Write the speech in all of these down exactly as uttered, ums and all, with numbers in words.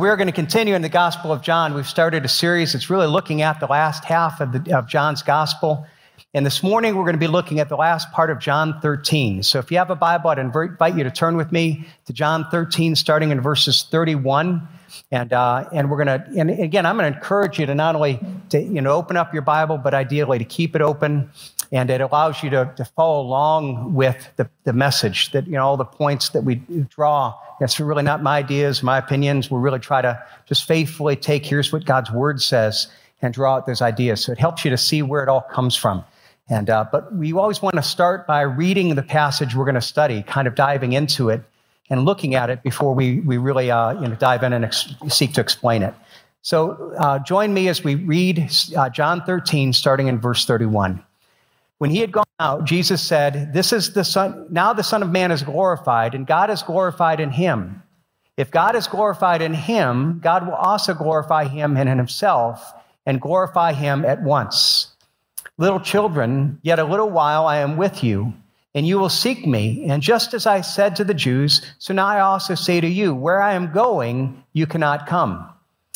We're going to continue in the Gospel of John. We've started a series that's really looking at the last half of, the, of John's Gospel. And this morning, we're going to be looking at the last part of John thirteen. So if you have a Bible, I'd invite you to turn with me to John thirteen, starting in verses thirty-one. And uh, and we're going to, and again, I'm going to encourage you to not only to, you know, open up your Bible, but ideally to keep it open. And it allows you to, to follow along with the, the message that, you know, all the points that we draw. It's really not my ideas, my opinions. We really try to just faithfully take, here's what God's word says, and draw out those ideas. So it helps you to see where it all comes from. And uh, but we always want to start by reading the passage we're going to study, kind of diving into it and looking at it before we we really uh, you know dive in and ex- seek to explain it. So uh, join me as we read uh, John thirteen, starting in verse thirty-one. When he had gone out, Jesus said, "This is the Son. Now the Son of Man is glorified, and God is glorified in him. If God is glorified in him, God will also glorify him in himself and glorify him at once. Little children, yet a little while I am with you, and you will seek me. And just as I said to the Jews, so now I also say to you, where I am going, you cannot come.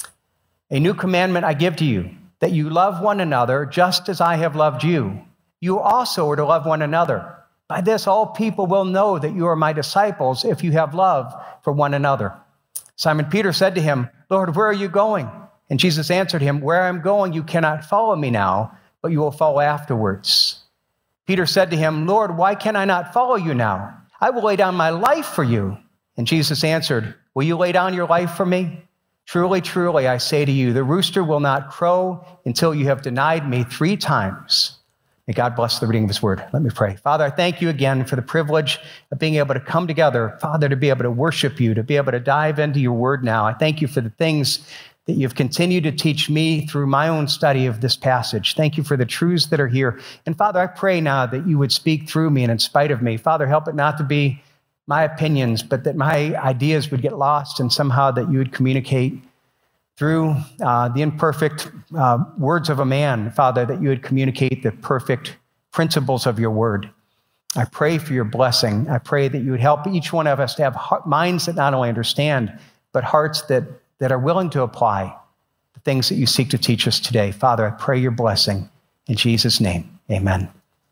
A new commandment I give to you, that you love one another just as I have loved you. You also are to love one another. By this, all people will know that you are my disciples if you have love for one another." Simon Peter said to him, "Lord, where are you going?" And Jesus answered him, "Where I am going, you cannot follow me now, but you will follow afterwards." Peter said to him, "Lord, why can I not follow you now? I will lay down my life for you." And Jesus answered, "Will you lay down your life for me? Truly, truly, I say to you, the rooster will not crow until you have denied me three times." May God bless the reading of his word. Let me pray. Father, I thank you again for the privilege of being able to come together, Father, to be able to worship you, to be able to dive into your word now. I thank you for the things that you've continued to teach me through my own study of this passage. Thank you for the truths that are here. And Father, I pray now that you would speak through me and in spite of me. Father, help it not to be my opinions, but that my ideas would get lost and somehow that you would communicate through uh, the imperfect uh, words of a man, Father, that you would communicate the perfect principles of your word. I pray for your blessing. I pray that you would help each one of us to have heart, minds that not only understand, but hearts that, that are willing to apply the things that you seek to teach us today. Father, I pray your blessing. In Jesus' name, amen.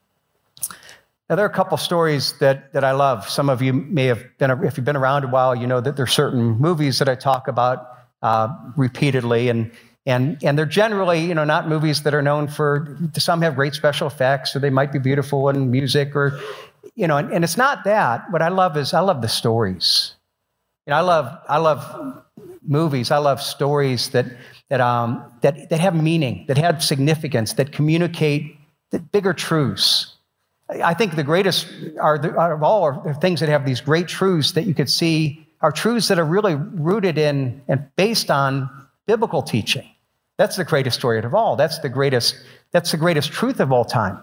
Now, there are a couple stories that, that I love. Some of you may have been, if you've been around a while, you know that there are certain movies that I talk about Uh, repeatedly, and and and they're generally, you know, not movies that are known for. Some have great special effects, or they might be beautiful in music, or you know, and, and it's not that. What I love is I love the stories. You know, I love I love movies. I love stories that that um that that have meaning, that have significance, that communicate the bigger truths. I think the greatest are the, out of all are things that have these great truths that you could see. Are truths that are really rooted in and based on biblical teaching. That's the greatest story of all. That's the greatest, that's the greatest truth of all time.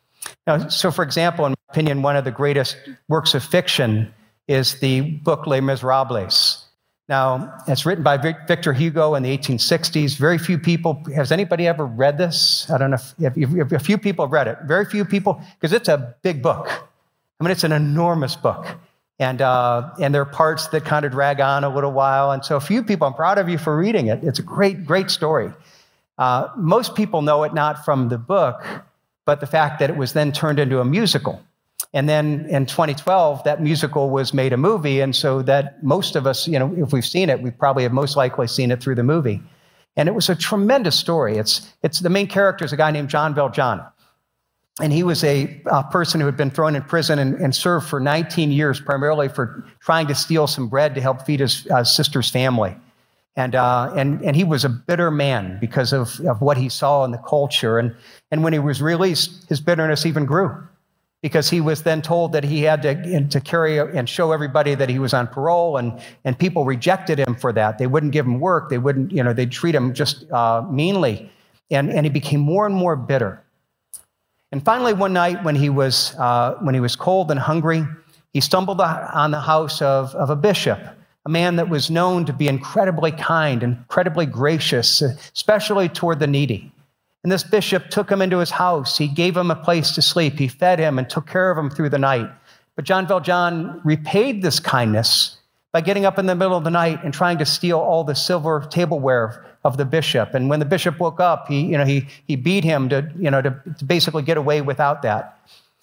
Now, so for example, in my opinion, one of the greatest works of fiction is the book Les Miserables. Now, it's written by Victor Hugo in the eighteen sixties. Very few people, has anybody ever read this? I don't know if, if, if a few people have read it. Very few people, because it's a big book. I mean, it's an enormous book. And uh, and there are parts that kind of drag on a little while. And so a few people, I'm proud of you for reading it. It's a great, great story. Uh, most people know it not from the book, but the fact that it was then turned into a musical. And then in twenty twelve, that musical was made a movie. And so that most of us, you know, if we've seen it, we probably have most likely seen it through the movie. And it was a tremendous story. It's it's the main character is a guy named Jean Valjean. And he was a, a person who had been thrown in prison and, and served for nineteen years, primarily for trying to steal some bread to help feed his uh, sister's family. And, uh, and, and he was a bitter man because of, of what he saw in the culture. And, and when he was released, his bitterness even grew because he was then told that he had to, to carry and show everybody that he was on parole. And, and people rejected him for that. They wouldn't give him work. They wouldn't, you know, they'd treat him just uh, meanly. And, and he became more and more bitter. And finally, one night when he was uh, when he was cold and hungry, he stumbled on the house of, of a bishop, a man that was known to be incredibly kind, incredibly gracious, especially toward the needy. And this bishop took him into his house. He gave him a place to sleep. He fed him and took care of him through the night. But Jean Valjean repaid this kindness by getting up in the middle of the night and trying to steal all the silver tableware of the bishop. And when the bishop woke up, he, you know, he, he beat him to, you know, to, to basically get away without that.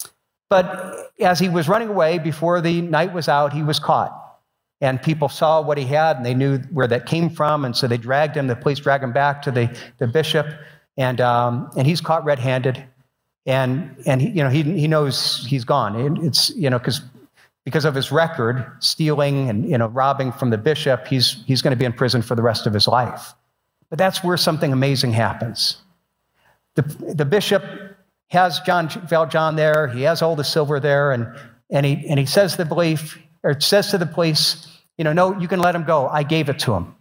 But as he was running away before the night was out, he was caught. And people saw what he had, and they knew where that came from, and so they dragged him. The police dragged him back to the, the bishop, and um, and he's caught red-handed, and and he, you know he he knows he's gone. It, it's you know because because of his record, stealing and you know robbing from the bishop, he's he's going to be in prison for the rest of his life. But that's where something amazing happens. The the bishop has John Valjean there. He has all the silver there, and and he and he says the belief. Or says to the police, you know, no, you can let him go. I gave it to him.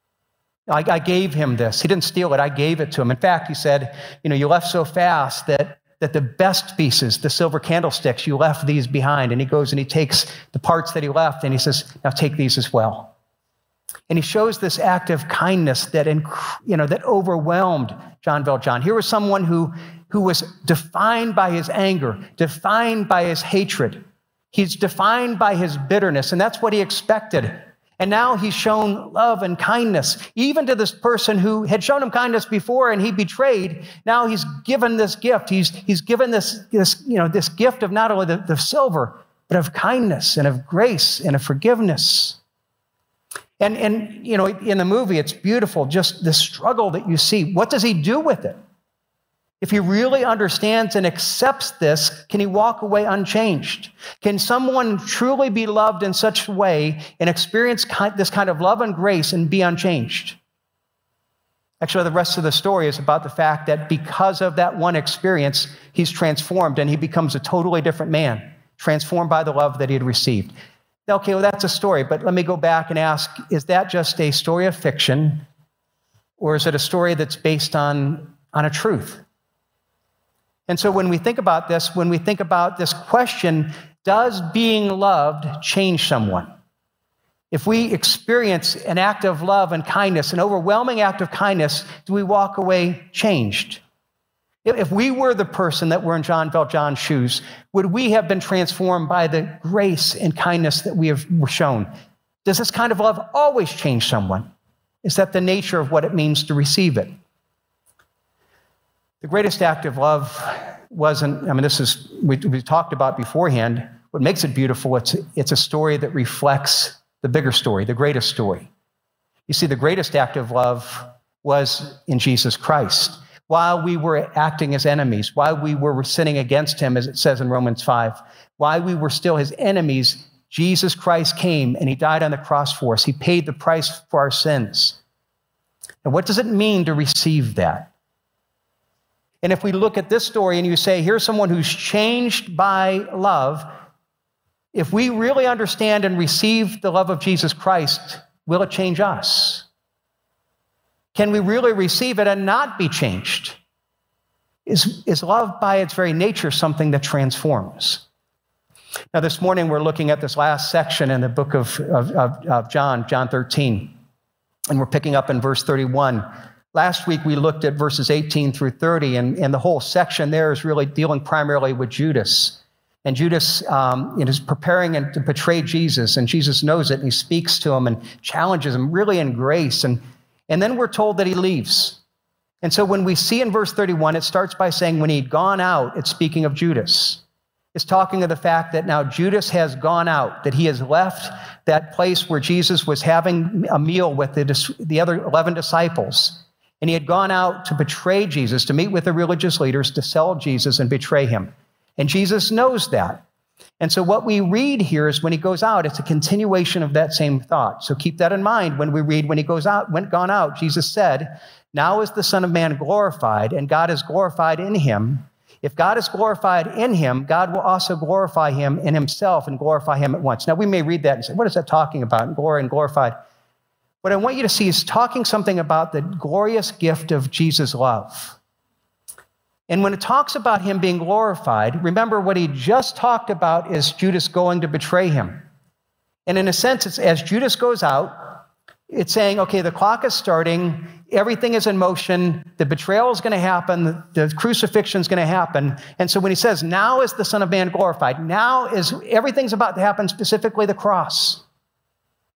I, I gave him this. He didn't steal it. I gave it to him. In fact, he said, you know, you left so fast that, that the best pieces, the silver candlesticks, you left these behind. And he goes and he takes the parts that he left and he says, now take these as well. And he shows this act of kindness that, you know, that overwhelmed John Valjean. Here was someone who, who was defined by his anger, defined by his hatred. He's defined by his bitterness, and that's what he expected. And now he's shown love and kindness, even to this person who had shown him kindness before and he betrayed. Now he's given this gift. He's, he's given this, this, you know, this gift of not only the, the silver, but of kindness and of grace and of forgiveness. And, and, you know, in the movie, it's beautiful, just the struggle that you see. What does he do with it? If he really understands and accepts this, can he walk away unchanged? Can someone truly be loved in such a way and experience this kind of love and grace and be unchanged? Actually, the rest of the story is about the fact that because of that one experience, he's transformed and he becomes a totally different man, transformed by the love that he had received. Okay, well, that's a story, but let me go back and ask, is that just a story of fiction, or is it a story that's based on, on a truth? And so when we think about this, when we think about this question, does being loved change someone? If we experience an act of love and kindness, an overwhelming act of kindness, do we walk away changed? If we were the person that were in John Valjean's shoes, would we have been transformed by the grace and kindness that we have shown? Does this kind of love always change someone? Is that the nature of what it means to receive it? The greatest act of love wasn't, I mean, this is, we, we talked about beforehand. What makes it beautiful, it's, it's a story that reflects the bigger story, the greatest story. You see, the greatest act of love was in Jesus Christ. While we were acting as enemies, while we were sinning against him, as it says in Romans five, while we were still his enemies, Jesus Christ came and he died on the cross for us. He paid the price for our sins. And what does it mean to receive that? And if we look at this story and you say, here's someone who's changed by love, if we really understand and receive the love of Jesus Christ, will it change us? Can we really receive it and not be changed? Is, is love by its very nature something that transforms? Now, this morning we're looking at this last section in the book of, of, of, of John, John thirteen, and we're picking up in verse thirty-one. Last week, we looked at verses eighteen through thirty, and, and the whole section there is really dealing primarily with Judas. And Judas um, is preparing to betray Jesus, and Jesus knows it, and he speaks to him and challenges him really in grace. And, and then we're told that he leaves. And so when we see in verse thirty-one, it starts by saying when he'd gone out, it's speaking of Judas. It's talking of the fact that now Judas has gone out, that he has left that place where Jesus was having a meal with the, the other eleven disciples. And he had gone out to betray Jesus, to meet with the religious leaders, to sell Jesus and betray him. And Jesus knows that. And so what we read here is when he goes out, it's a continuation of that same thought. So keep that in mind when we read when he goes out, went gone out, Jesus said, now is the Son of Man glorified, and God is glorified in him. If God is glorified in him, God will also glorify him in himself and glorify him at once. Now we may read that and say, what is that talking about? Glory and glorified. What I want you to see is talking something about the glorious gift of Jesus' love. And when it talks about him being glorified, remember what he just talked about is Judas going to betray him. And in a sense, it's as Judas goes out, it's saying, okay, the clock is starting, everything is in motion, the betrayal is going to happen, the crucifixion is going to happen. And so when he says, now is the Son of Man glorified, now is everything's about to happen, specifically the cross.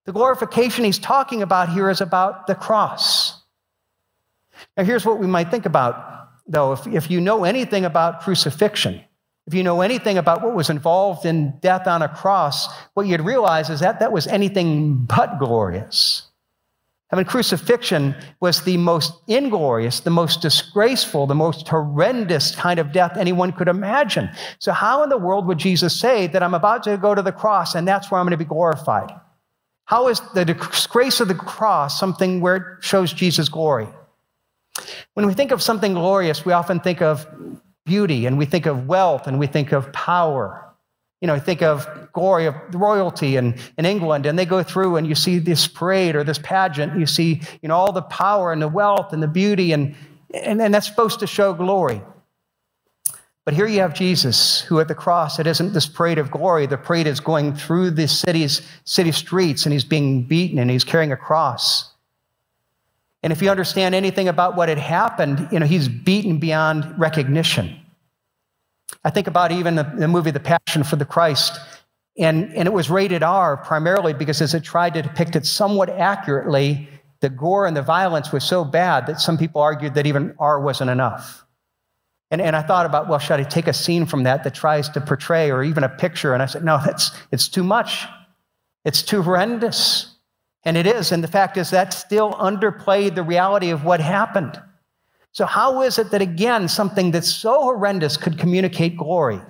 The glorification he's talking about here is about the cross. Now, here's what we might think about, though. If, if you know anything about crucifixion, if you know anything about what was involved in death on a cross, what you'd realize is that that was anything but glorious. I mean, crucifixion was the most inglorious, the most disgraceful, the most horrendous kind of death anyone could imagine. So how in the world would Jesus say that I'm about to go to the cross and that's where I'm going to be glorified? How is the disgrace of the cross something where it shows Jesus' glory? When we think of something glorious, we often think of beauty, and we think of wealth, and we think of power. You know, think of glory of royalty in, in England, and they go through and you see this parade or this pageant. You see, you know, all the power and the wealth and the beauty, and, and, and that's supposed to show glory. But here you have Jesus, who at the cross, it isn't this parade of glory. The parade is going through the city's city streets, and he's being beaten, and he's carrying a cross. And if you understand anything about what had happened, you know, he's beaten beyond recognition. I think about even the, the movie The Passion for the Christ, and, and it was rated R primarily because as it tried to depict it somewhat accurately, the gore and the violence was so bad that some people argued that even R wasn't enough. And, and I thought about, well, should I take a scene from that that tries to portray, or even a picture? And I said, no, that's it's too much. It's too horrendous. And it is. And the fact is that still underplayed the reality of what happened. So how is it that, again, something that's so horrendous could communicate glory?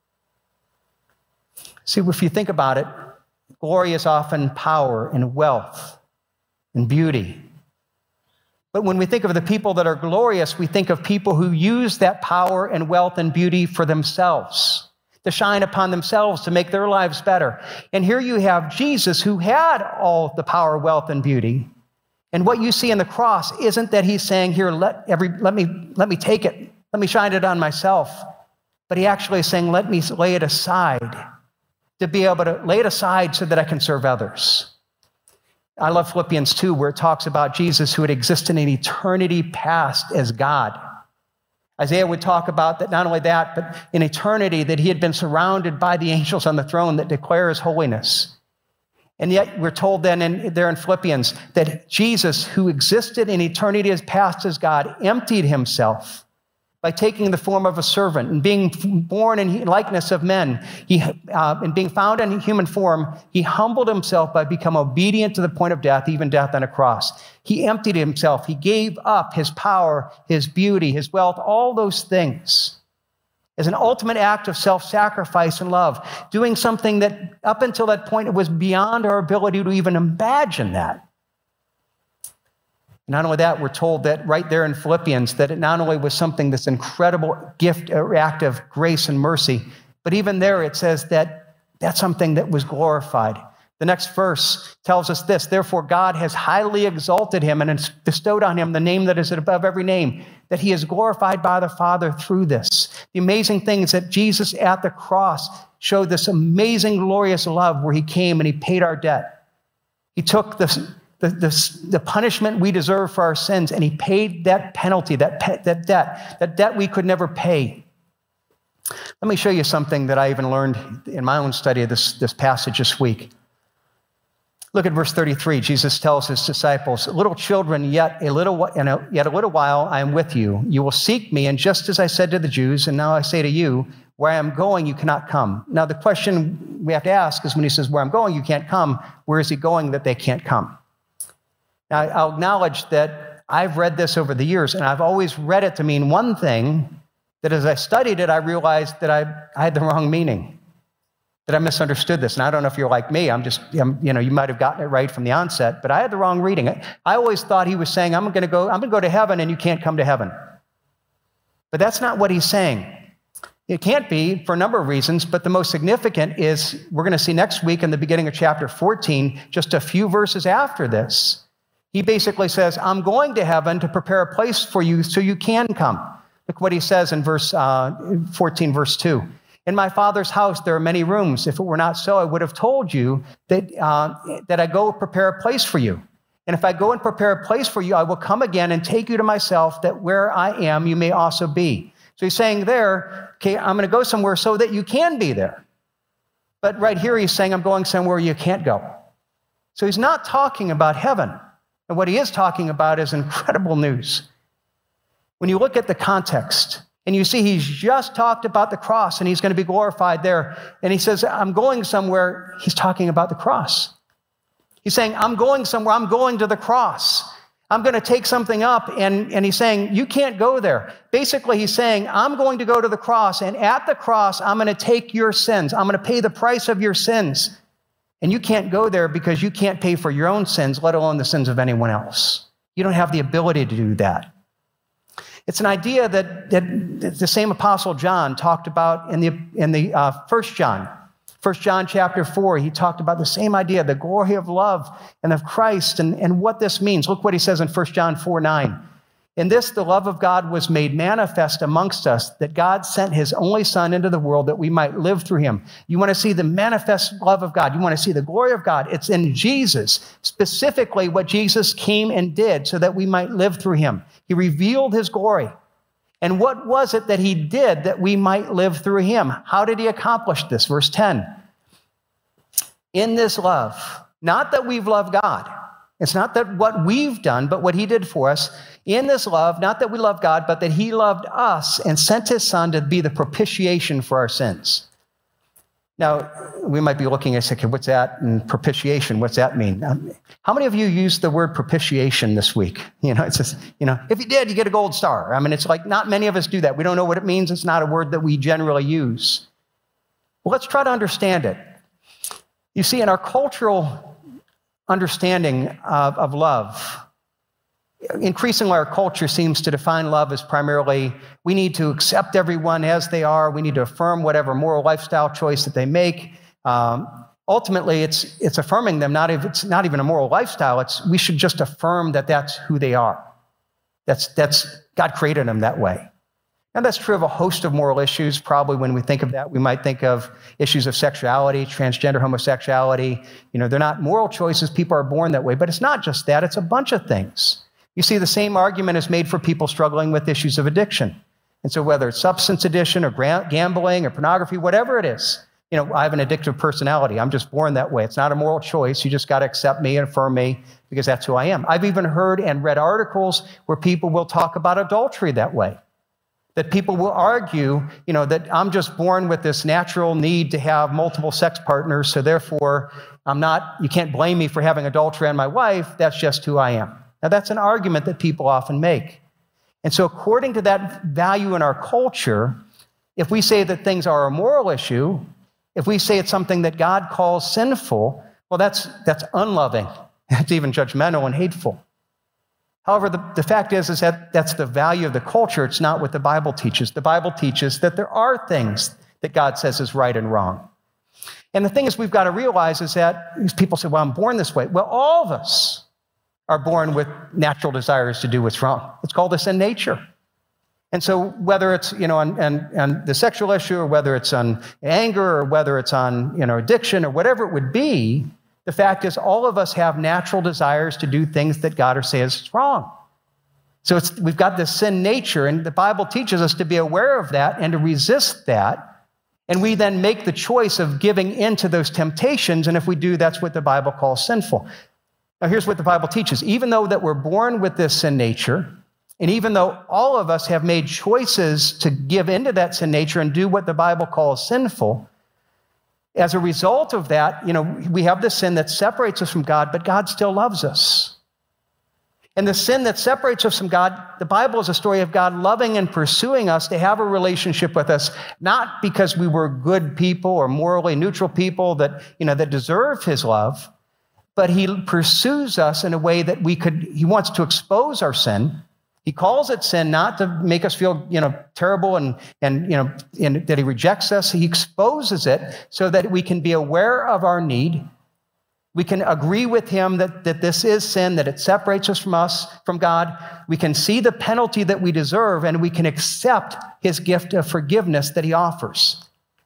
See, if you think about it, glory is often power and wealth and beauty. But when we think of the people that are glorious, we think of people who use that power and wealth and beauty for themselves, to shine upon themselves, to make their lives better. And here you have Jesus, who had all the power, wealth, and beauty. And what you see in the cross isn't that he's saying, here, let, every, let, me, let me take it. Let me shine it on myself. But he actually is saying, let me lay it aside, to be able to lay it aside so that I can serve others. I love Philippians two, where it talks about Jesus who had existed in eternity past as God. Isaiah would talk about that, not only that, but in eternity that he had been surrounded by the angels on the throne that declare his holiness. And yet we're told then in, there in Philippians that Jesus, who existed in eternity as past as God, emptied himself by taking the form of a servant and being born in likeness of men. He, uh, and being found in human form, he humbled himself by becoming obedient to the point of death, even death on a cross. He emptied himself. He gave up his power, his beauty, his wealth, all those things as an ultimate act of self-sacrifice and love, doing something that up until that point it was beyond our ability to even imagine that. Not only that, we're told that right there in Philippians that it not only was something that's incredible gift or act of grace and mercy, but even there it says that that's something that was glorified. The next verse tells us this: therefore God has highly exalted him and has bestowed on him the name that is above every name, that he is glorified by the Father through this. The amazing thing is that Jesus at the cross showed this amazing, glorious love where he came and he paid our debt. He took this The, the, the punishment we deserve for our sins, and he paid that penalty, that, pe- that debt, that debt we could never pay. Let me show you something that I even learned in my own study of this, this passage this week. Look at verse thirty-three. Jesus tells his disciples, little children, yet a little, in a, yet a little while I am with you. You will seek me, and just as I said to the Jews, and now I say to you, where I am going, you cannot come. Now the question we have to ask is when he says, where I'm going, you can't come, where is he going that they can't come? Now, I'll acknowledge that I've read this over the years, and I've always read it to mean one thing, that as I studied it, I realized that I, I had the wrong meaning, that I misunderstood this. And I don't know if you're like me. I'm just, I'm, you know, you might have gotten it right from the onset, but I had the wrong reading. I, I always thought he was saying, I'm going to go, I'm going to go to heaven, and you can't come to heaven. But that's not what he's saying. It can't be for a number of reasons, but the most significant is we're going to see next week in the beginning of chapter fourteen, just a few verses after this. He basically says, I'm going to heaven to prepare a place for you so you can come. Look what he says in verse uh, fourteen, verse two. In my Father's house there are many rooms. If it were not so, I would have told you that, uh, that I go prepare a place for you. And if I go and prepare a place for you, I will come again and take you to myself, that where I am, you may also be. So he's saying there, okay, I'm going to go somewhere so that you can be there. But right here he's saying, I'm going somewhere you can't go. So he's not talking about heaven. And what he is talking about is incredible news. When you look at the context, and you see he's just talked about the cross, and he's going to be glorified there, and he says, I'm going somewhere, he's talking about the cross. He's saying, I'm going somewhere, I'm going to the cross. I'm going to take something up, and, and he's saying, you can't go there. Basically, he's saying, I'm going to go to the cross, and at the cross, I'm going to take your sins. I'm going to pay the price of your sins. And you can't go there because you can't pay for your own sins, let alone the sins of anyone else. You don't have the ability to do that. It's an idea that, that the same Apostle John talked about in the, in the uh, First John. First John chapter four, he talked about the same idea, the glory of love and of Christ, and, and what this means. Look what he says in First John four nine. In this, the love of God was made manifest amongst us, that God sent his only Son into the world that we might live through him. You want to see the manifest love of God. You want to see the glory of God. It's in Jesus, specifically what Jesus came and did so that we might live through him. He revealed his glory. And what was it that he did that we might live through him? How did he accomplish this? Verse ten. In this love, not that we've loved God. It's not that what we've done, but what he did for us. In this love, not that we love God, but that he loved us and sent his Son to be the propitiation for our sins. Now, we might be looking and saying, okay, what's that? And propitiation, what's that mean? Um, how many of you used the word propitiation this week? You know, it's just, you know, if you did, you get a gold star. I mean, it's like not many of us do that. We don't know what it means. It's not a word that we generally use. Well, let's try to understand it. You see, in our cultural understanding of, of love, increasingly our culture seems to define love as primarily we need to accept everyone as they are. We need to affirm whatever moral lifestyle choice that they make. Um, ultimately, it's it's affirming them. Not if it's not even a moral lifestyle. It's we should just affirm that that's who they are. That's that's God created them that way. And that's true of a host of moral issues. Probably when we think of that, we might think of issues of sexuality, transgender homosexuality. You know, they're not moral choices. People are born that way. But it's not just that. It's a bunch of things. You see, the same argument is made for people struggling with issues of addiction. And so whether it's substance addiction or gambling or pornography, whatever it is, you know, I have an addictive personality. I'm just born that way. It's not a moral choice. You just got to accept me and affirm me because that's who I am. I've even heard and read articles where people will talk about adultery that way. That people will argue, you know, that I'm just born with this natural need to have multiple sex partners, so therefore I'm not, you can't blame me for having adultery on my wife. That's just who I am. Now, that's an argument that people often make. And so according to that value in our culture, if we say that things are a moral issue, if we say it's something that God calls sinful, well, that's, that's unloving. It's even judgmental and hateful. However, the, the fact is, is that that's the value of the culture. It's not what the Bible teaches. The Bible teaches that there are things that God says is right and wrong. And the thing is, we've got to realize is that people say, well, I'm born this way. Well, all of us are born with natural desires to do what's wrong. It's called the sin nature. And so whether it's, you know, on, on, on the sexual issue, or whether it's on anger, or whether it's on, you know, addiction, or whatever it would be, the fact is all of us have natural desires to do things that God says is wrong. So it's, we've got this sin nature, and the Bible teaches us to be aware of that and to resist that. And we then make the choice of giving in to those temptations. And if we do, that's what the Bible calls sinful. Now, here's what the Bible teaches. Even though that we're born with this sin nature, and even though all of us have made choices to give into that sin nature and do what the Bible calls sinful, as a result of that, you know, we have this sin that separates us from God, but God still loves us. And the sin that separates us from God, the Bible is a story of God loving and pursuing us to have a relationship with us, not because we were good people or morally neutral people that, you know, that deserve his love, but he pursues us in a way that we could, he wants to expose our sin. He calls it sin not to make us feel, you know, terrible and, and you know, and that he rejects us. He exposes it so that we can be aware of our need. We can agree with him that, that this is sin, that it separates us from us, from God. We can see the penalty that we deserve, and we can accept his gift of forgiveness that he offers.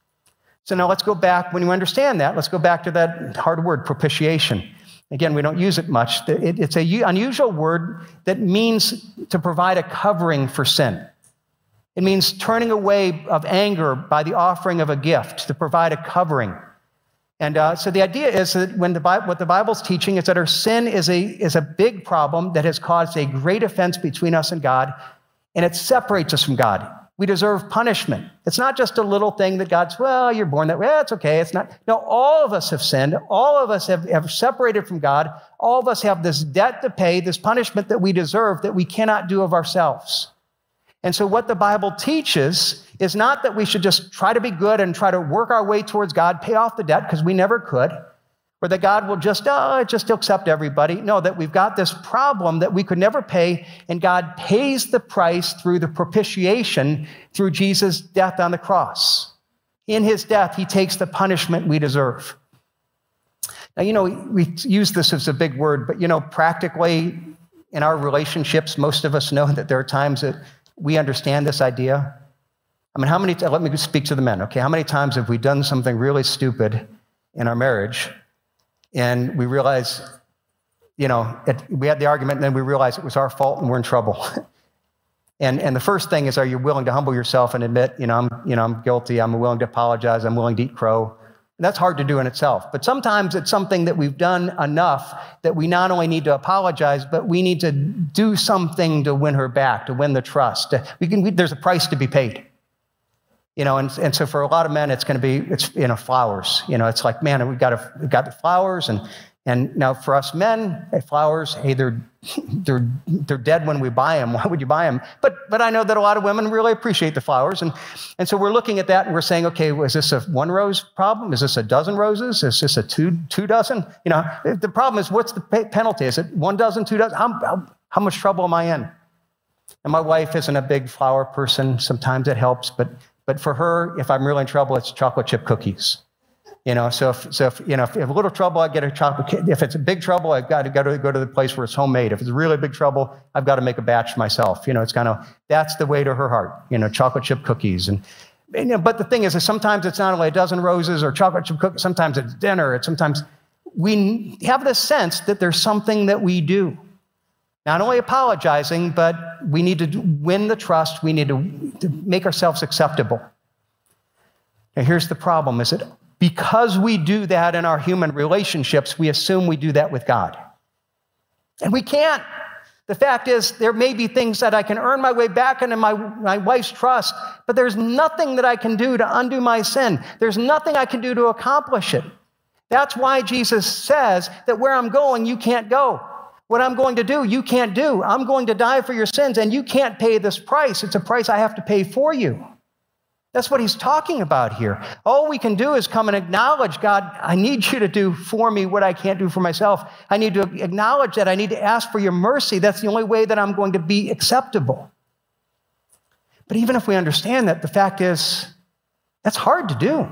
So now let's go back, when you understand that, let's go back to that hard word, propitiation. Again, we don't use it much. It's an unusual word that means to provide a covering for sin. It means turning away of anger by the offering of a gift, to provide a covering. And uh, so the idea is that when the Bible, what the Bible's teaching is that our sin is a, is a big problem that has caused a great offense between us and God, and it separates us from God. We deserve punishment. It's not just a little thing that God's, well, you're born that way. It's okay. It's not. No, all of us have sinned. All of us have, have separated from God. All of us have this debt to pay, this punishment that we deserve that we cannot do of ourselves. And so what the Bible teaches is not that we should just try to be good and try to work our way towards God, pay off the debt, because we never could, or that God will just, oh, just accept everybody. No, that we've got this problem that we could never pay, and God pays the price through the propitiation, through Jesus' death on the cross. In his death, he takes the punishment we deserve. Now, you know, we use this as a big word, but, you know, practically in our relationships, most of us know that there are times that we understand this idea. I mean, how many, let me speak to the men, okay? How many times have we done something really stupid in our marriage and we realize, you know, it, we had the argument and then we realize it was our fault and we're in trouble? and and the first thing is, are you willing to humble yourself and admit, you know, I'm, you know, I'm guilty, I'm willing to apologize, I'm willing to eat crow? And that's hard to do in itself. But sometimes it's something that we've done enough that we not only need to apologize, but we need to do something to win her back, to win the trust. We can, we, there's a price to be paid. You know, and, and so for a lot of men, it's going to be, it's, you know, flowers. You know, it's like, man, we got to, we got the flowers. And, and now for us men, hey, flowers, hey, they're, they're, they're dead when we buy them. Why would you buy them? But, but I know that a lot of women really appreciate the flowers. And, and so we're looking at that and we're saying, okay, is this a one rose problem? Is this a dozen roses? Is this a two, two dozen? You know, the problem is, what's the penalty? Is it one dozen, two dozen? How, how, how much trouble am I in? And my wife isn't a big flower person. Sometimes it helps, but But for her, if I'm really in trouble, it's chocolate chip cookies. You know, so if, so if, you know, if, if a little trouble, I get a chocolate. If it's a big trouble, I've got to go to go to the place where it's homemade. If it's really big trouble, I've got to make a batch myself. You know, it's kind of, that's the way to her heart. You know, chocolate chip cookies. And, and you know, but the thing is, is sometimes it's not only a dozen roses or chocolate chip cookies. Sometimes it's dinner. It's sometimes we have this sense that there's something that we do. Not only apologizing, but we need to win the trust. We need to, to make ourselves acceptable. Now, here's the problem, is that because we do that in our human relationships, we assume we do that with God. And we can't. The fact is, there may be things that I can earn my way back into my, my wife's trust, but there's nothing that I can do to undo my sin. There's nothing I can do to accomplish it. That's why Jesus says that where I'm going, you can't go. What I'm going to do, you can't do. I'm going to die for your sins, and you can't pay this price. It's a price I have to pay for you. That's what he's talking about here. All we can do is come and acknowledge, God, I need you to do for me what I can't do for myself. I need to acknowledge that. I need to ask for your mercy. That's the only way that I'm going to be acceptable. But even if we understand that, the fact is, that's hard to do.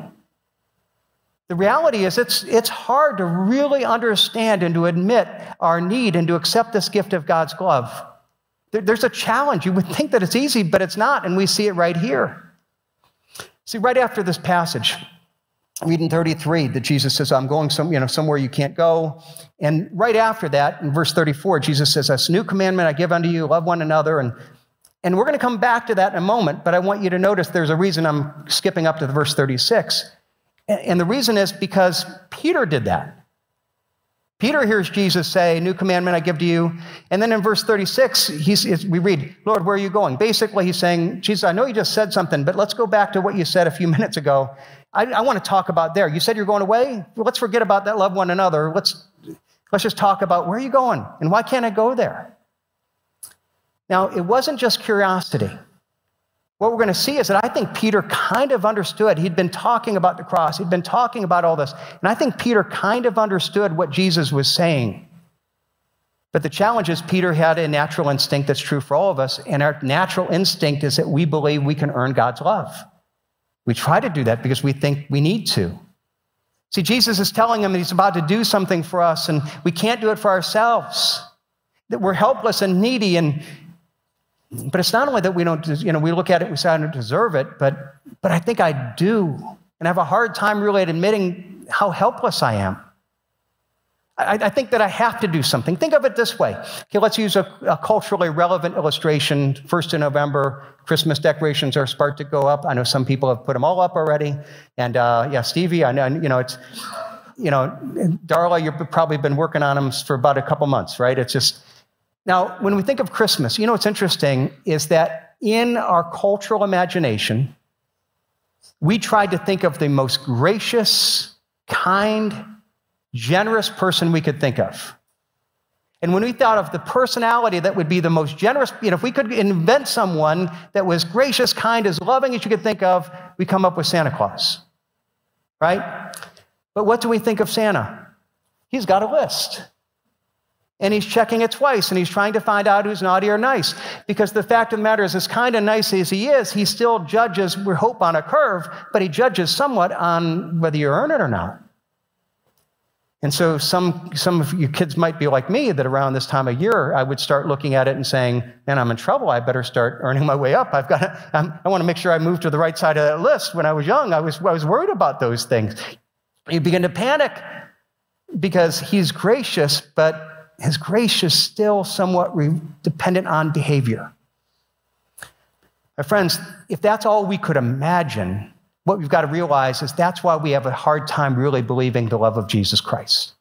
The reality is it's, it's hard to really understand and to admit our need and to accept this gift of God's love. There, there's a challenge. You would think that it's easy, but it's not, and we see it right here. See, right after this passage, reading thirty-three, that Jesus says, I'm going some, you know, somewhere you can't go. And right after that, in verse thirty-four, Jesus says, this new commandment I give unto you, love one another. And, and we're going to come back to that in a moment, but I want you to notice there's a reason I'm skipping up to the verse thirty-six. And the reason is because Peter did that. Peter hears Jesus say, new commandment I give to you. And then in verse thirty-six, he's, we read, Lord, where are you going? Basically, he's saying, Jesus, I know you just said something, but let's go back to what you said a few minutes ago. I, I want to talk about there. You said you're going away? Well, let's forget about that, love one another. Let's, let's just talk about where are you going? And why can't I go there? Now, it wasn't just curiosity. What we're going to see is that I think Peter kind of understood. He'd been talking about the cross. He'd been talking about all this. And I think Peter kind of understood what Jesus was saying. But the challenge is Peter had a natural instinct that's true for all of us. And our natural instinct is that we believe we can earn God's love. We try to do that because we think we need to. See, Jesus is telling him that he's about to do something for us, and we can't do it for ourselves. That we're helpless and needy, and But it's not only that we don't, you know, we look at it, we say, I don't deserve it, but, but I think I do. And I have a hard time really admitting how helpless I am. I, I think that I have to do something. Think of it this way. Okay, let's use a, a culturally relevant illustration. First of November, Christmas decorations are start to go up. I know some people have put them all up already. And uh, yeah, Stevie, I know, you know, it's, you know, Darla, you've probably been working on them for about a couple months, right? It's just, now, when we think of Christmas, you know what's interesting is that in our cultural imagination, we tried to think of the most gracious, kind, generous person we could think of. And when we thought of the personality that would be the most generous, you know, if we could invent someone that was gracious, kind, as loving as you could think of, we come up with Santa Claus, right? But what do we think of Santa? He's got a list. And he's checking it twice, and he's trying to find out who's naughty or nice. Because the fact of the matter is, as kind and nice as he is, he still judges, we hope, on a curve, but he judges somewhat on whether you earn it or not. And so some, some of you kids might be like me, that around this time of year, I would start looking at it and saying, man, I'm in trouble. I better start earning my way up. I've got to, I'm, I want to make sure I move to the right side of that list. When I was young, I was, I was worried about those things. You begin to panic because he's gracious, but his grace is still somewhat re- dependent on behavior. My friends, if that's all we could imagine, what we've got to realize is that's why we have a hard time really believing the love of Jesus Christ.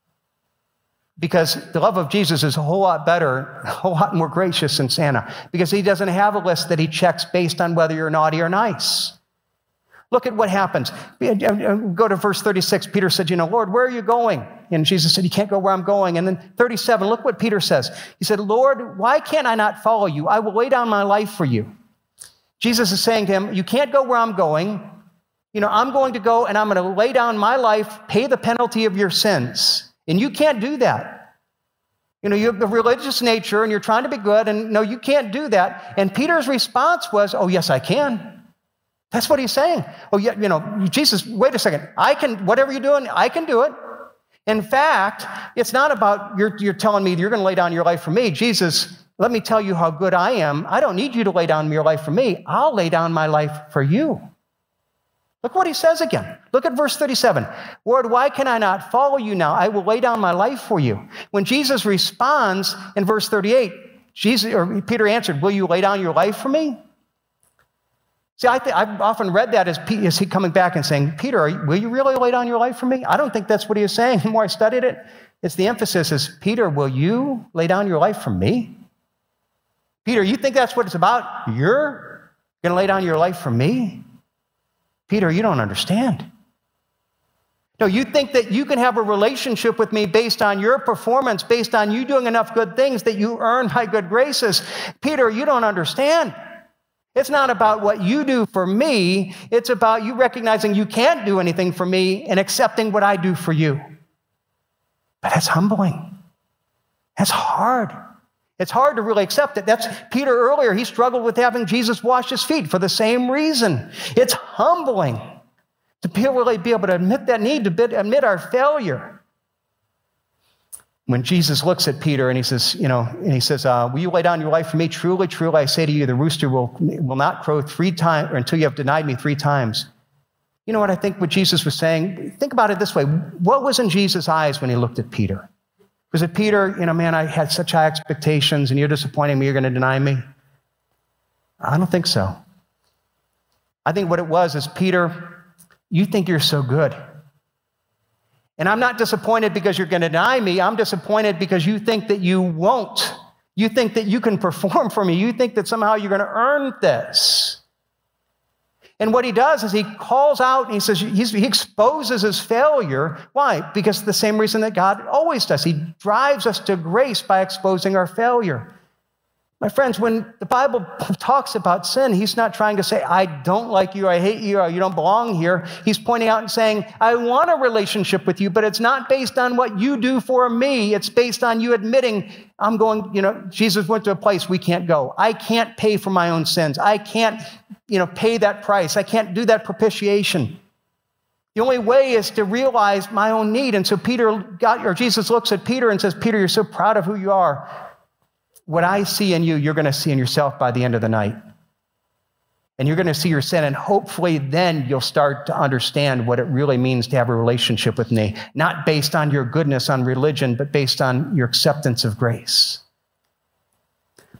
Because the love of Jesus is a whole lot better, a whole lot more gracious than Santa, because he doesn't have a list that he checks based on whether you're naughty or nice. Look at what happens. Go to verse thirty-six. Peter said, you know, Lord, where are you going? And Jesus said, you can't go where I'm going. And then thirty-seven, look what Peter says. He said, Lord, why can't I not follow you? I will lay down my life for you. Jesus is saying to him, you can't go where I'm going. You know, I'm going to go and I'm going to lay down my life, pay the penalty of your sins. And you can't do that. You know, you have a religious nature and you're trying to be good, and no, you can't do that. And Peter's response was, oh, yes, I can. That's what he's saying. Oh, yeah, you know, Jesus, wait a second. I can, whatever you're doing, I can do it. In fact, it's not about you're, you're telling me you're going to lay down your life for me. Jesus, let me tell you how good I am. I don't need you to lay down your life for me. I'll lay down my life for you. Look what he says again. Look at verse thirty-seven. Lord, why can I not follow you now? I will lay down my life for you. When Jesus responds in verse thirty-eight, Jesus, or Peter answered, will you lay down your life for me? See, I th- I've often read that as, P- as he coming back and saying, Peter, are you, will you really lay down your life for me? I don't think that's what he is saying. The more I studied it, it's the emphasis is, Peter, will you lay down your life for me? Peter, you think that's what it's about? You're going to lay down your life for me? Peter, you don't understand. No, you think that you can have a relationship with me based on your performance, based on you doing enough good things that you earn my good graces. Peter, you don't understand. It's not about what you do for me. It's about you recognizing you can't do anything for me and accepting what I do for you. But that's humbling. That's hard. It's hard to really accept it. That's Peter earlier. He struggled with having Jesus wash his feet for the same reason. It's humbling to be really be able to admit that need, to admit our failure. When Jesus looks at Peter and he says, you know, and he says, uh, will you lay down your life for me? Truly, truly, I say to you, the rooster will, will not crow three times or until you have denied me three times. You know what I think what Jesus was saying? Think about it this way. What was in Jesus' eyes when he looked at Peter? Was it, Peter, you know, man, I had such high expectations and you're disappointing me, you're going to deny me? I don't think so. I think what it was is, Peter, you think you're so good. And I'm not disappointed because you're going to deny me. I'm disappointed because you think that you won't. You think that you can perform for me. You think that somehow you're going to earn this. And what he does is he calls out and he says, he's, he exposes his failure. Why? Because the same reason that God always does. He drives us to grace by exposing our failure. My friends, when the Bible talks about sin, he's not trying to say, I don't like you, I hate you, or you don't belong here. He's pointing out and saying, I want a relationship with you, but it's not based on what you do for me. It's based on you admitting, I'm going, you know, Jesus went to a place we can't go. I can't pay for my own sins. I can't, you know, pay that price. I can't do that propitiation. The only way is to realize my own need. And so Peter got, or Jesus looks at Peter and says, Peter, you're so proud of who you are. What I see in you, you're going to see in yourself by the end of the night. And you're going to see your sin, and hopefully then you'll start to understand what it really means to have a relationship with me, not based on your goodness on religion, but based on your acceptance of grace.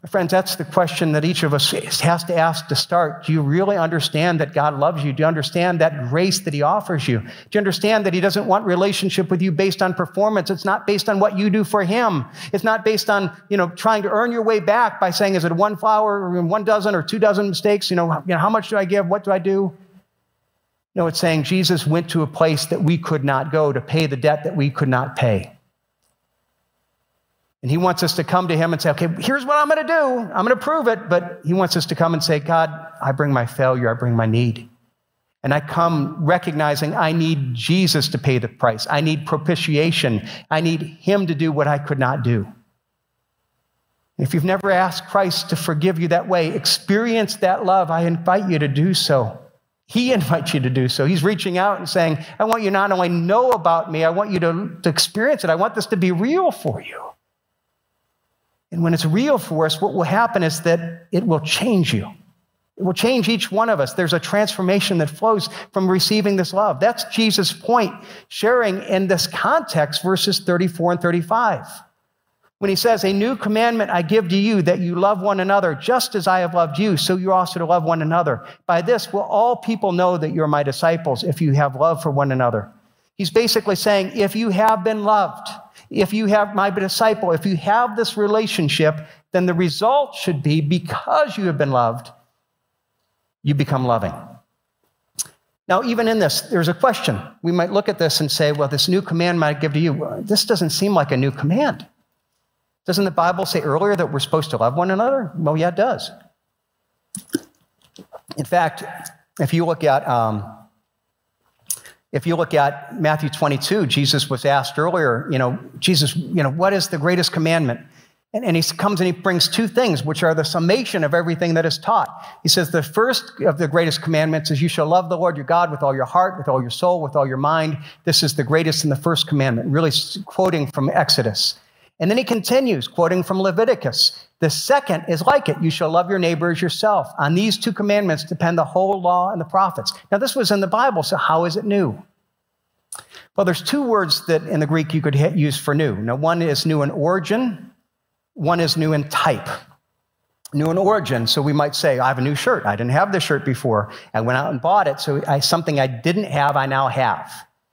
Friends, that's the question that each of us has to ask to start. Do you really understand that God loves you? Do you understand that grace that he offers you? Do you understand that he doesn't want relationship with you based on performance? It's not based on what you do for him. It's not based on, you know, trying to earn your way back by saying, is it one flower or one dozen or two dozen mistakes? You know, you know, how much do I give? What do I do? No, it's saying Jesus went to a place that we could not go to pay the debt that we could not pay. And he wants us to come to him and say, okay, here's what I'm going to do. I'm going to prove it. But he wants us to come and say, God, I bring my failure. I bring my need. And I come recognizing I need Jesus to pay the price. I need propitiation. I need him to do what I could not do. If you've never asked Christ to forgive you that way, experience that love. I invite you to do so. He invites you to do so. He's reaching out and saying, I want you not only know about me, I want you to, to experience it. I want this to be real for you. And when it's real for us, what will happen is that it will change you. It will change each one of us. There's a transformation that flows from receiving this love. That's Jesus' point, sharing in this context, verses thirty-four and thirty-five. When he says, a new commandment I give to you, that you love one another, just as I have loved you, so you're also to love one another. By this will all people know that you're my disciples, if you have love for one another. He's basically saying, if you have been loved, if you have my disciple, if you have this relationship, then the result should be, because you have been loved, you become loving. Now, even in this, there's a question. We might look at this and say, well, this new command I give to you, this doesn't seem like a new command. Doesn't the Bible say earlier that we're supposed to love one another? Well, yeah, it does. In fact, if you look at um, If you look at Matthew twenty-two, Jesus was asked earlier, you know, Jesus, you know, what is the greatest commandment? And, and he comes and he brings two things, which are the summation of everything that is taught. He says, the first of the greatest commandments is you shall love the Lord your God with all your heart, with all your soul, with all your mind. This is the greatest and the first commandment, really quoting from Exodus. And then he continues, quoting from Leviticus. The second is like it. You shall love your neighbor as yourself. On these two commandments depend the whole law and the prophets. Now, this was in the Bible, so how is it new? Well, there's two words that in the Greek you could use for new. Now, one is new in origin. One is new in type. New in origin, so we might say, I have a new shirt. I didn't have this shirt before. I went out and bought it, so I, something I didn't have, I now have.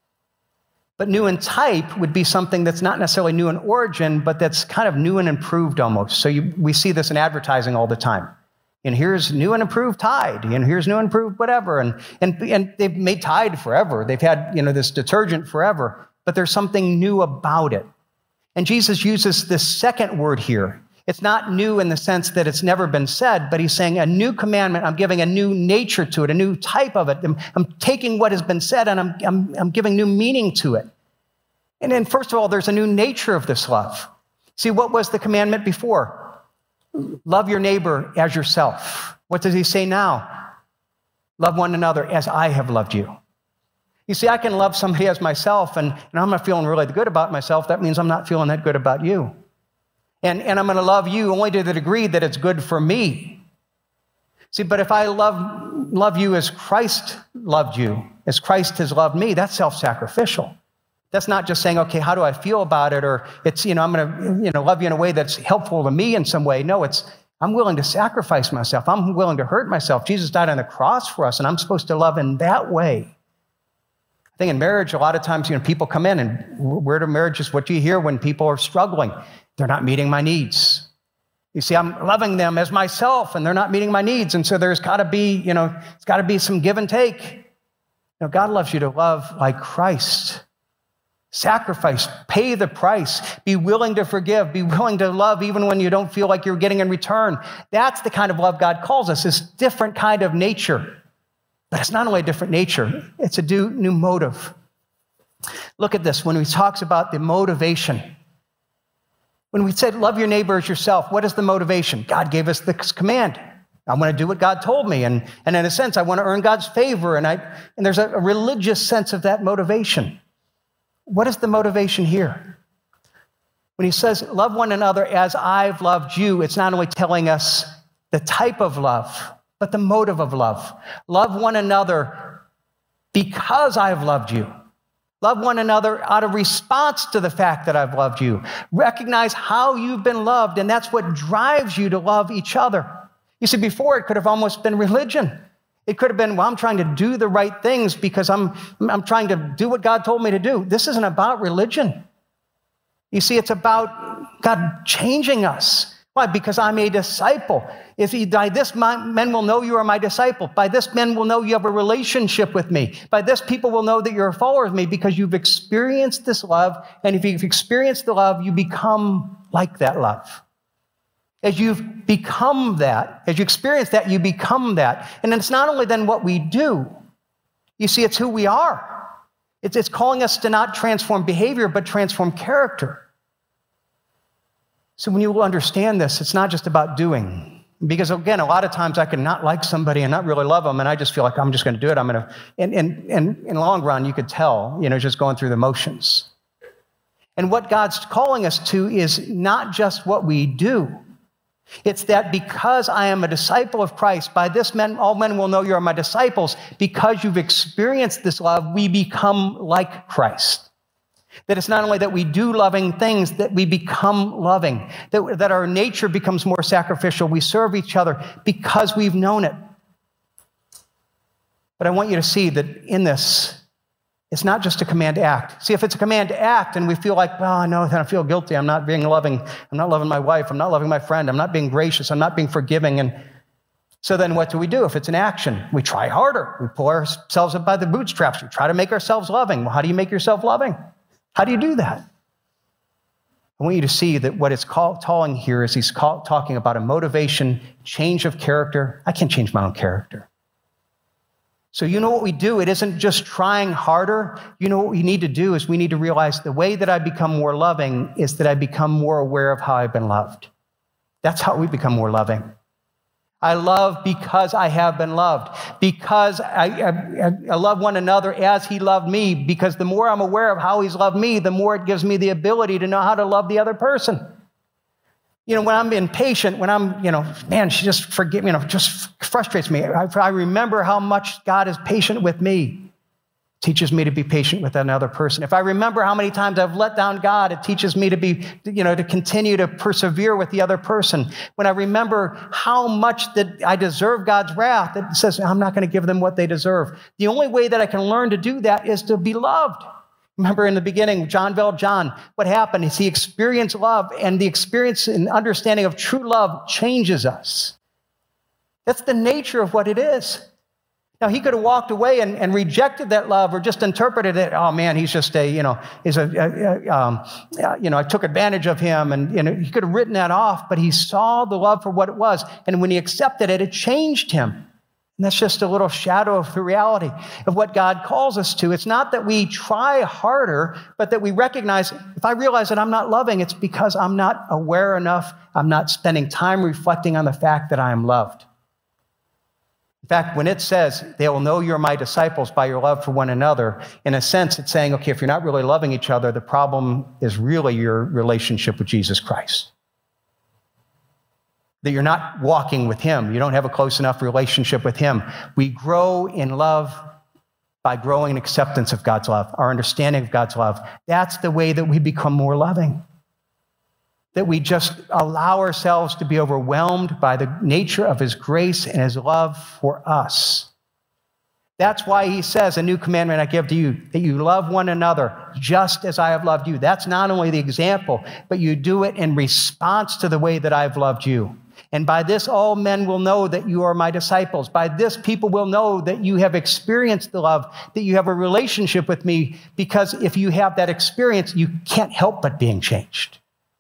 But new in type would be something that's not necessarily new in origin, but that's kind of new and improved almost. So you, we see this in advertising all the time. And here's new and improved Tide, and here's new and improved whatever. And, and, and they've made Tide forever. They've had, you know, this detergent forever, but there's something new about it. And Jesus uses this second word here. It's not new in the sense that it's never been said, but he's saying a new commandment. I'm giving a new nature to it, a new type of it. I'm, I'm taking what has been said and I'm, I'm, I'm giving new meaning to it. And then first of all, there's a new nature of this love. See, what was the commandment before? Love your neighbor as yourself. What does he say now? Love one another as I have loved you. You see, I can love somebody as myself, and, and I'm not feeling really good about myself. That means I'm not feeling that good about you. And, and I'm going to love you only to the degree that it's good for me. See, but if I love, love you as Christ loved you, as Christ has loved me, that's self-sacrificial. That's not just saying, okay, how do I feel about it? Or it's, you know, I'm going to, you know, love you in a way that's helpful to me in some way. No, it's, I'm willing to sacrifice myself. I'm willing to hurt myself. Jesus died on the cross for us, and I'm supposed to love in that way. I think in marriage, a lot of times, you know, people come in, and word of marriage is what you hear when people are struggling. They're not meeting my needs. You see, I'm loving them as myself, and they're not meeting my needs. And so there's got to be, you know, it's got to be some give and take. You know, God loves you to love like Christ. Sacrifice, pay the price, be willing to forgive, be willing to love even when you don't feel like you're getting in return. That's the kind of love God calls us, this different kind of nature. But it's not only a different nature, it's a new motive. Look at this, when he talks about the motivation. When we said, love your neighbor as yourself, what is the motivation? God gave us this command. I want to do what God told me. And, and in a sense, I want to earn God's favor. And, I, and there's a, a religious sense of that motivation. What is the motivation here? When he says, love one another as I've loved you, it's not only telling us the type of love, but the motive of love. Love one another because I've loved you. Love one another out of response to the fact that I've loved you. Recognize how you've been loved, and that's what drives you to love each other. You see, before it could have almost been religion. It could have been, well, I'm trying to do the right things because I'm, I'm trying to do what God told me to do. This isn't about religion. You see, it's about God changing us. Why? Because I'm a disciple. If he, by this men will know you are my disciple. By this men will know you have a relationship with me. By this people will know that you're a follower of me because you've experienced this love. And if you've experienced the love, you become like that love. As you've become that, as you experience that, you become that. And it's not only then what we do. You see, it's who we are. It's, it's calling us to not transform behavior, but transform character. So when you will understand this, it's not just about doing. Because again, a lot of times I can not like somebody and not really love them, and I just feel like I'm just going to do it. I'm going to, and, and, and in the long run, you could tell, you know, just going through the motions. And what God's calling us to is not just what we do. It's that because I am a disciple of Christ, by this men, all men will know you are my disciples. Because you've experienced this love, we become like Christ. That it's not only that we do loving things, that we become loving. That, that our nature becomes more sacrificial. We serve each other because we've known it. But I want you to see that in this, it's not just a command to act. See, if it's a command to act and we feel like, well, I know that I feel guilty. I'm not being loving. I'm not loving my wife. I'm not loving my friend. I'm not being gracious. I'm not being forgiving. And so then what do we do? If it's an action, we try harder. We pull ourselves up by the bootstraps. We try to make ourselves loving. Well, how do you make yourself loving? How do you do that? I want you to see that what it's calling here is he's call, talking about a motivation, change of character. I can't change my own character. So you know what we do? It isn't just trying harder. You know what we need to do is we need to realize the way that I become more loving is that I become more aware of how I've been loved. That's how we become more loving. I love because I have been loved. Because I, I, I love one another as he loved me. Because the more I'm aware of how he's loved me, the more it gives me the ability to know how to love the other person. You know, when I'm impatient, when I'm, you know, man, she just forget, you know, just frustrates me. I, I remember how much God is patient with me. Teaches me to be patient with another person. If I remember how many times I've let down God, it teaches me to be, you know, to continue to persevere with the other person. When I remember how much that I deserve God's wrath, it says, I'm not going to give them what they deserve. The only way that I can learn to do that is to be loved. Remember in the beginning, John Bell John, what happened is he experienced love, and the experience and understanding of true love changes us. That's the nature of what it is. Now, he could have walked away and, and rejected that love or just interpreted it, oh man, he's just a, you know, is a, a, a um, you know, I took advantage of him, and you know, he could have written that off, but he saw the love for what it was, and when he accepted it, it changed him. And that's just a little shadow of the reality of what God calls us to. It's not that we try harder, but that we recognize, if I realize that I'm not loving, it's because I'm not aware enough. I'm not spending time reflecting on the fact that I am loved. In fact, when it says, they will know you're my disciples by your love for one another, in a sense, it's saying, okay, if you're not really loving each other, the problem is really your relationship with Jesus Christ. That you're not walking with him. You don't have a close enough relationship with him. We grow in love by growing in acceptance of God's love, our understanding of God's love. That's the way that we become more loving. That we just allow ourselves to be overwhelmed by the nature of his grace and his love for us. That's why he says, a new commandment I give to you, that you love one another just as I have loved you. That's not only the example, but you do it in response to the way that I've loved you. And by this, all men will know that you are my disciples. By this, people will know that you have experienced the love, that you have a relationship with me, because if you have that experience, you can't help but being changed.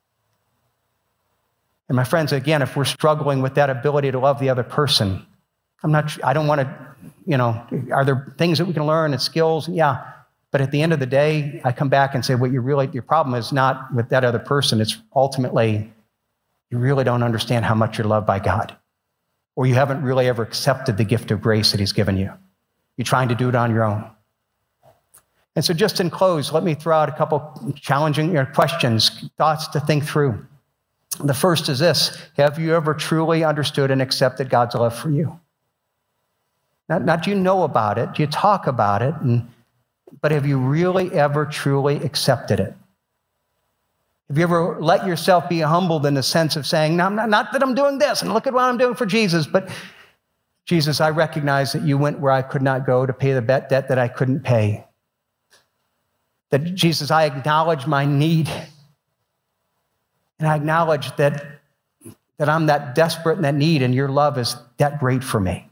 And my friends, again, if we're struggling with that ability to love the other person, I'm not, I don't want to, you know, are there things that we can learn and skills? Yeah. But at the end of the day, I come back and say, what you really, your problem is not with that other person. It's ultimately, you really don't understand how much you're loved by God, or you haven't really ever accepted the gift of grace that he's given you. You're trying to do it on your own. And so just in close, let me throw out a couple challenging you know, questions, thoughts to think through. The first is this: have you ever truly understood and accepted God's love for you? Not, not do you know about it, do you talk about it, and but have you really ever truly accepted it? Have you ever let yourself be humbled in the sense of saying, no, not, not that I'm doing this, and look at what I'm doing for Jesus, but Jesus, I recognize that you went where I could not go to pay the debt that I couldn't pay. That, Jesus, I acknowledge my need, and I acknowledge that, that I'm that desperate and that need, and your love is that great for me.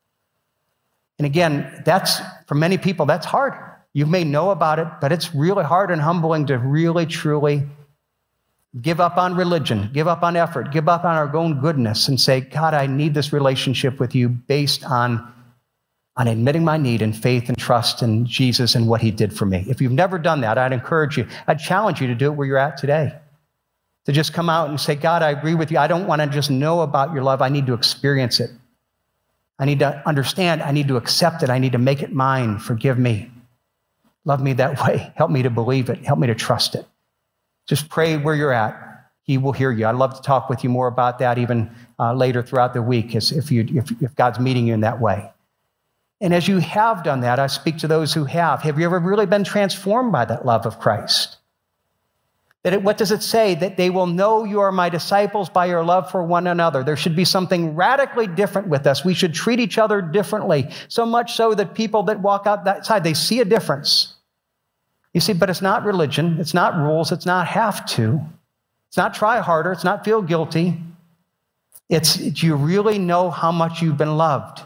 And again, that's, for many people, that's hard. You may know about it, but it's really hard and humbling to really, truly give up on religion, give up on effort, give up on our own goodness and say, God, I need this relationship with you based on, on admitting my need and faith and trust in Jesus and what he did for me. If you've never done that, I'd encourage you, I'd challenge you to do it where you're at today. To just come out and say, God, I agree with you. I don't want to just know about your love. I need to experience it. I need to understand. I need to accept it. I need to make it mine. Forgive me. Love me that way. Help me to believe it. Help me to trust it. Just pray where you're at. He will hear you. I'd love to talk with you more about that even uh, later throughout the week as if, you, if, if God's meeting you in that way. And as you have done that, I speak to those who have. Have you ever really been transformed by that love of Christ? That it, what does it say? That they will know you are my disciples by your love for one another. There should be something radically different with us. We should treat each other differently, so much so that people that walk outside, they see a difference. You see, but it's not religion. It's not rules. It's not have to. It's not try harder. It's not feel guilty. It's, do you really know how much you've been loved?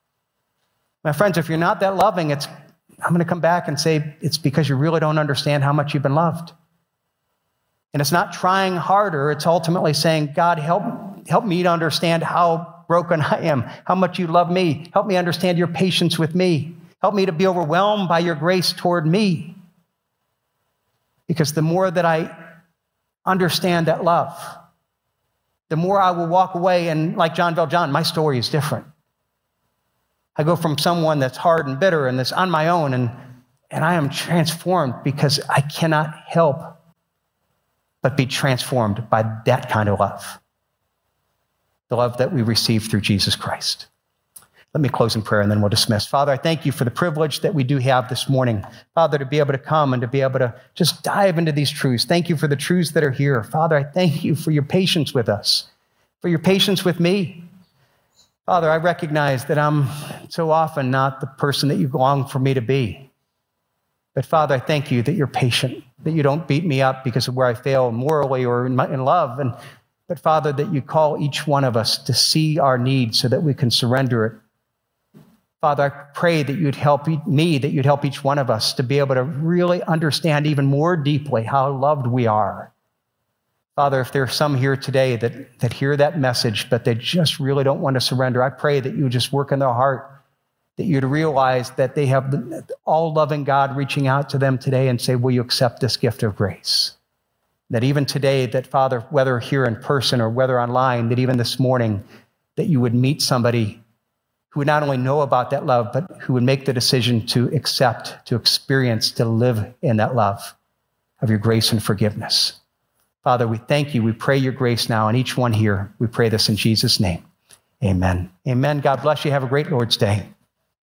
My friends, if you're not that loving, it's, I'm going to come back and say it's because you really don't understand how much you've been loved. And it's not trying harder. It's ultimately saying, God, help, help me to understand how broken I am, how much you love me. Help me understand your patience with me. Help me to be overwhelmed by your grace toward me. Because the more that I understand that love, the more I will walk away. And like John Valjean, my story is different. I go from someone that's hard and bitter and that's on my own, and, and I am transformed because I cannot help but be transformed by that kind of love, the love that we receive through Jesus Christ. Let me close in prayer and then we'll dismiss. Father, I thank you for the privilege that we do have this morning, Father, to be able to come and to be able to just dive into these truths. Thank you for the truths that are here. Father, I thank you for your patience with us, for your patience with me. Father, I recognize that I'm so often not the person that you long for me to be. But Father, I thank you that you're patient, that you don't beat me up because of where I fail morally or in, my, in love. And, but Father, that you call each one of us to see our needs so that we can surrender it. Father, I pray that you'd help me, that you'd help each one of us to be able to really understand even more deeply how loved we are. Father, if there are some here today that, that hear that message, but they just really don't want to surrender, I pray that you would just work in their heart, that you'd realize that they have the all-loving God reaching out to them today and say, will you accept this gift of grace? That even today, that Father, whether here in person or whether online, that even this morning, that you would meet somebody who would not only know about that love, but who would make the decision to accept, to experience, to live in that love of your grace and forgiveness. Father, we thank you. We pray your grace now on each one here. We pray this in Jesus' name. Amen. Amen. God bless you. Have a great Lord's Day.